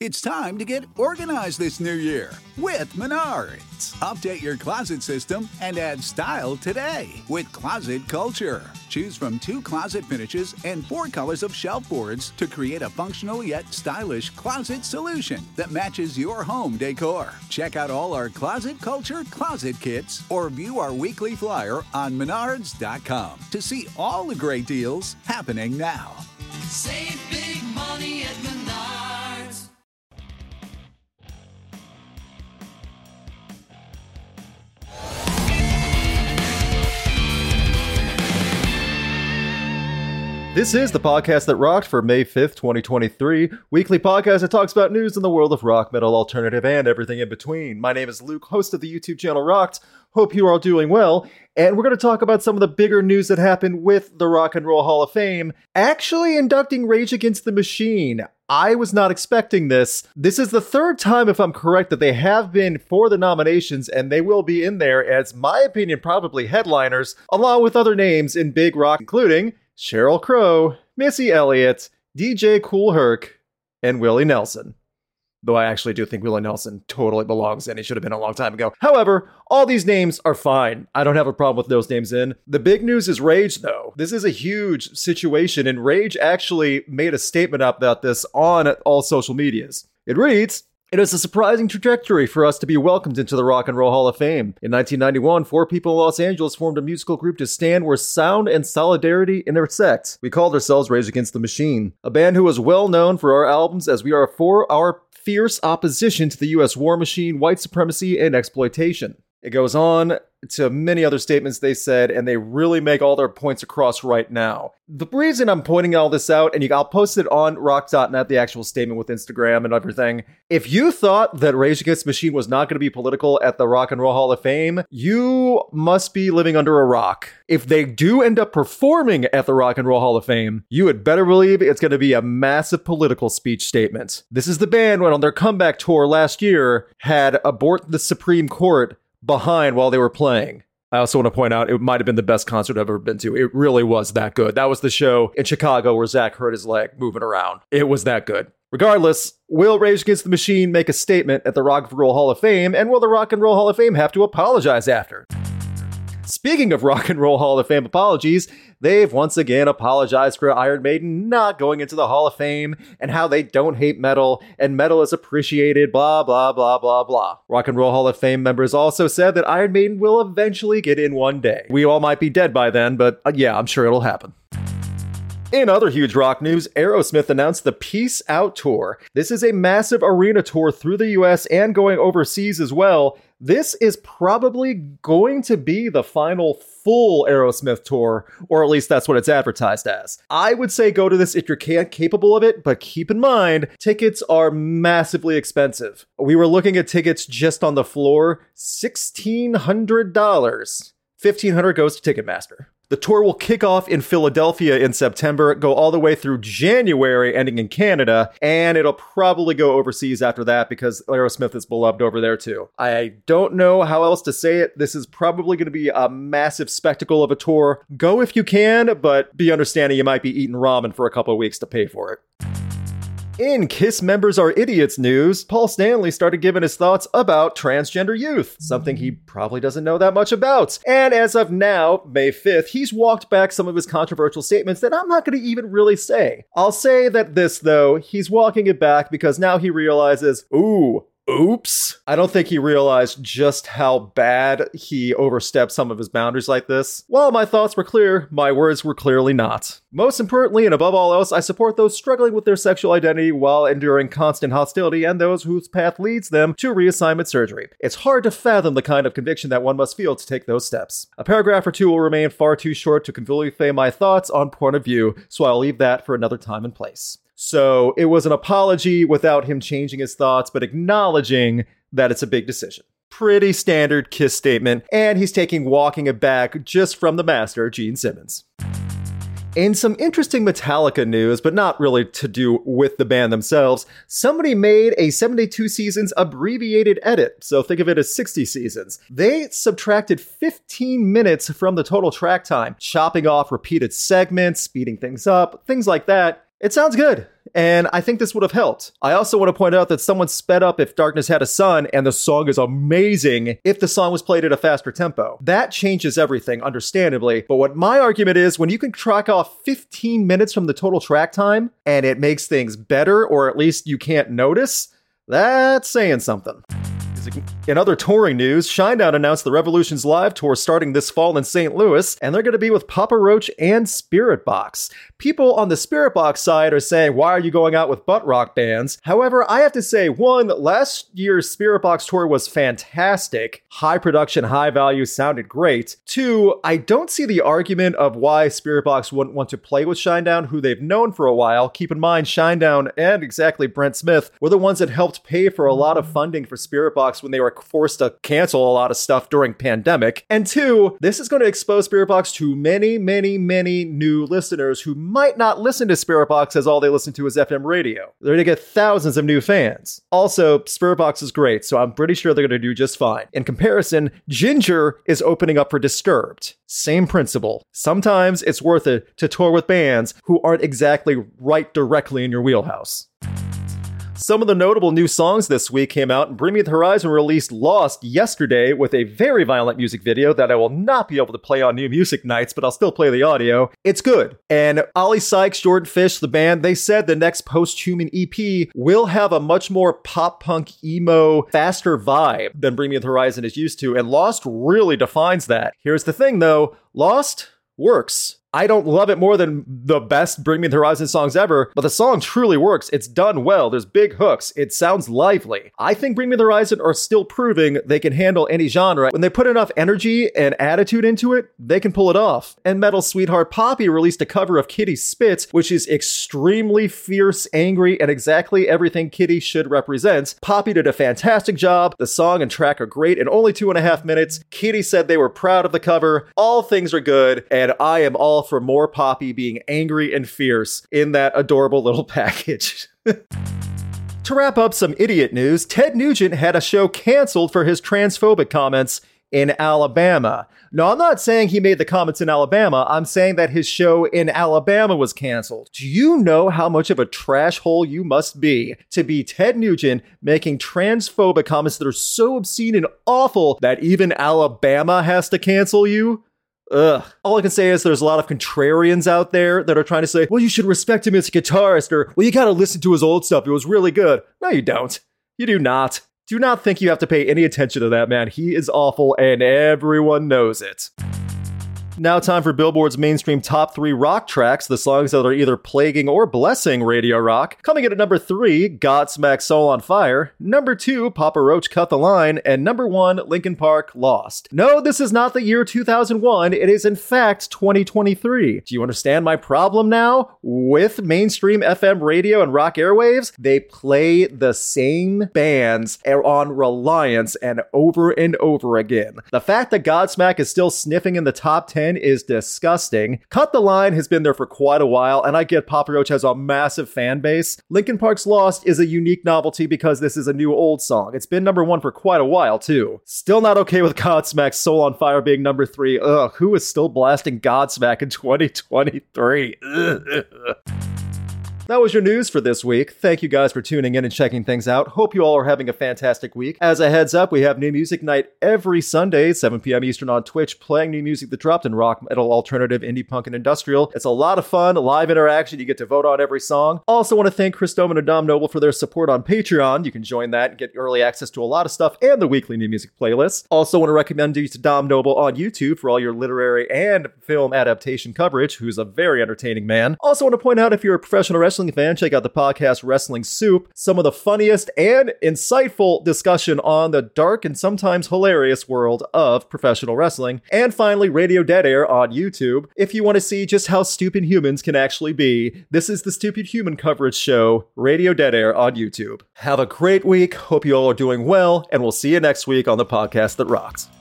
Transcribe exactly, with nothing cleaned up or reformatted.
It's time to get organized this new year with Menards. Update your closet system and add style today with Closet Culture. Choose from two closet finishes and four colors of shelf boards to create a functional yet stylish closet solution that matches your home decor. Check out all our Closet Culture closet kits or view our weekly flyer on menards dot com to see all the great deals happening now. Save big money at Menards. This is the podcast that rocked for May fifth, twenty twenty-three. Weekly podcast that talks about news in the world of rock, metal, alternative, and everything in between. My name is Luke, host of the YouTube channel Rocked. Hope you are all doing well. And we're going to talk about some of the bigger news that happened with the Rock and Roll Hall of Fame actually inducting Rage Against the Machine. I was not expecting this. This is the third time, if I'm correct, that they have been for the nominations, and they will be in there as, my opinion, probably headliners, along with other names in big rock, including Sheryl Crow, Missy Elliott, D J Kool Herc, and Willie Nelson. Though I actually do think Willie Nelson totally belongs in. He should have been a long time ago. However, all these names are fine. I don't have a problem with those names in. The big news is Rage, though. This is a huge situation, and Rage actually made a statement about this on all social medias. It reads, "It is a surprising trajectory for us to be welcomed into the Rock and Roll Hall of Fame. In nineteen ninety-one, four people in Los Angeles formed a musical group to stand where sound and solidarity intersect. We called ourselves Rage Against the Machine, a band who is well known for our albums as we are for our fierce opposition to the U S war machine, white supremacy, and exploitation." It goes on to many other statements they said, and they really make all their points across right now. The reason I'm pointing all this out, and you, I'll post it on rock dot net, the actual statement with Instagram and everything. If you thought that Rage Against the Machine was not going to be political at the Rock and Roll Hall of Fame, you must be living under a rock. If they do end up performing at the Rock and Roll Hall of Fame, you had better believe it's going to be a massive political speech statement. This is the band when on their comeback tour last year had Abort the Supreme Court behind while they were playing. I also want to point out it might have been the best concert I've ever been to. It really was that good. That was the show in Chicago where Zach hurt his leg moving around. It was that good. Regardless, will Rage Against the Machine make a statement at the Rock and Roll Hall of Fame, and will the Rock and Roll Hall of Fame have to apologize after? Speaking of Rock and Roll Hall of Fame apologies, they've once again apologized for Iron Maiden not going into the Hall of Fame and how they don't hate metal and metal is appreciated, blah, blah, blah, blah, blah. Rock and Roll Hall of Fame members also said that Iron Maiden will eventually get in one day. We all might be dead by then, but uh, yeah, I'm sure it'll happen. In other huge rock news, Aerosmith announced the Peace Out Tour. This is a massive arena tour through the U S and going overseas as well. This is probably going to be the final full Aerosmith tour, or at least that's what it's advertised as. I would say go to this if you're ca- capable of it, but keep in mind, tickets are massively expensive. We were looking at tickets just on the floor, sixteen hundred dollars. fifteen hundred dollars goes to Ticketmaster. The tour will kick off in Philadelphia in September, go all the way through January, ending in Canada, and it'll probably go overseas after that because Aerosmith is beloved over there too. I don't know how else to say it. This is probably going to be a massive spectacle of a tour. Go if you can, but be understanding you might be eating ramen for a couple of weeks to pay for it. In Kiss Members Are Idiots news, Paul Stanley started giving his thoughts about transgender youth, something he probably doesn't know that much about. And as of now, May fifth, he's walked back some of his controversial statements that I'm not going to even really say. I'll say that this, though, he's walking it back because now he realizes, ooh, oops. I don't think he realized just how bad he overstepped some of his boundaries like this. While my thoughts were clear, my words were clearly not. Most importantly, and above all else, I support those struggling with their sexual identity while enduring constant hostility and those whose path leads them to reassignment surgery. It's hard to fathom the kind of conviction that one must feel to take those steps. A paragraph or two will remain far too short to completely convey my thoughts on point of view, so I'll leave that for another time and place. So it was an apology without him changing his thoughts, but acknowledging that it's a big decision. Pretty standard Kiss statement, and he's taking walking it back just from the master, Gene Simmons. In some interesting Metallica news, but not really to do with the band themselves, somebody made a seventy-two seasons abbreviated edit, so think of it as sixty seasons. They subtracted fifteen minutes from the total track time, chopping off repeated segments, speeding things up, things like that. It sounds good. And I think this would have helped. I also want to point out that someone sped up If Darkness Had a Son, and the song is amazing if the song was played at a faster tempo. That changes everything, understandably. But what my argument is, when you can track off fifteen minutes from the total track time, and it makes things better, or at least you can't notice, that's saying something. In other touring news, Shinedown announced the Revolution's live tour starting this fall in Saint Louis, and they're going to be with Papa Roach and Spiritbox. People on the Spiritbox side are saying, why are you going out with butt rock bands? However, I have to say, one, last year's Spiritbox tour was fantastic. High production, high value, sounded great. Two, I don't see the argument of why Spiritbox wouldn't want to play with Shinedown, who they've known for a while. Keep in mind, Shinedown and exactly Brent Smith were the ones that helped pay for a lot of funding for Spiritbox when they were forced to cancel a lot of stuff during pandemic. And two, this is going to expose Spiritbox to many, many, many new listeners who might not listen to Spiritbox as all they listen to is F M radio. They're going to get thousands of new fans. Also, Spiritbox is great, so I'm pretty sure they're going to do just fine. In comparison, Ginger is opening up for Disturbed. Same principle. Sometimes it's worth it to tour with bands who aren't exactly right directly in your wheelhouse. Some of the notable new songs this week came out, and Bring Me the Horizon released Lost yesterday with a very violent music video that I will not be able to play on New Music Nights, but I'll still play the audio. It's good. And Ollie Sykes, Jordan Fish, the band, they said the next Posthuman E P will have a much more pop-punk, emo, faster vibe than Bring Me the Horizon is used to, and Lost really defines that. Here's the thing, though. Lost works. I don't love it more than the best Bring Me the Horizon songs ever, but the song truly works. It's done well. There's big hooks. It sounds lively. I think Bring Me the Horizon are still proving they can handle any genre. When they put enough energy and attitude into it, they can pull it off. And Metal Sweetheart Poppy released a cover of Kitty Spits, which is extremely fierce, angry, and exactly everything Kitty should represent. Poppy did a fantastic job. The song and track are great in only two and a half minutes. Kitty said they were proud of the cover. All things are good, and I am all for more Poppy being angry and fierce in that adorable little package. To wrap up some idiot news, Ted Nugent had a show canceled for his transphobic comments in Alabama. No, I'm not saying he made the comments in Alabama. I'm saying that his show in Alabama was canceled. Do you know how much of a trash hole you must be to be Ted Nugent making transphobic comments that are so obscene and awful that even Alabama has to cancel you? Ugh. All I can say is there's a lot of contrarians out there that are trying to say, well, you should respect him as a guitarist, or, well, you gotta listen to his old stuff. It was really good. No, you don't. You do not. Do not think you have to pay any attention to that man. He is awful, and everyone knows it. Now time for Billboard's mainstream top three rock tracks, the songs that are either plaguing or blessing radio rock. Coming in at number three, Godsmack Soul on Fire. Number two, Papa Roach Cut the Line. And number one, Linkin Park Lost. No, this is not the year two thousand one. It is in fact twenty twenty-three. Do you understand my problem now? With mainstream F M radio and rock airwaves, they play the same bands on Reliance and over and over again. The fact that Godsmack is still sniffing in the top ten is disgusting. Cut the Line has been there for quite a while, and I get Papa Roach has a massive fan base. Linkin Park's Lost is a unique novelty because this is a new old song. It's been number one for quite a while, too. Still not okay with Godsmack's Soul on Fire being number three. Ugh, who is still blasting Godsmack in twenty twenty-three? Ugh. That was your news for this week. Thank you guys for tuning in and checking things out. Hope you all are having a fantastic week. As a heads up, we have New Music Night every Sunday, seven p.m. Eastern on Twitch, playing new music that dropped in rock, metal, alternative, indie, punk, and industrial. It's a lot of fun, live interaction. You get to vote on every song. Also want to thank Chris Doman and Dom Noble for their support on Patreon. You can join that and get early access to a lot of stuff and the weekly new music playlist. Also want to recommend you to Dom Noble on YouTube for all your literary and film adaptation coverage, who's a very entertaining man. Also want to point out, if you're a professional wrestling fan, check out the podcast Wrestling Soup, some of the funniest and insightful discussion on the dark and sometimes hilarious world of professional wrestling. And finally, Radio Dead Air on YouTube. If you want to see just how stupid humans can actually be, this is the Stupid Human coverage show, Radio Dead Air on YouTube. Have a great week. Hope you all are doing well, and we'll see you next week on the podcast that rocks.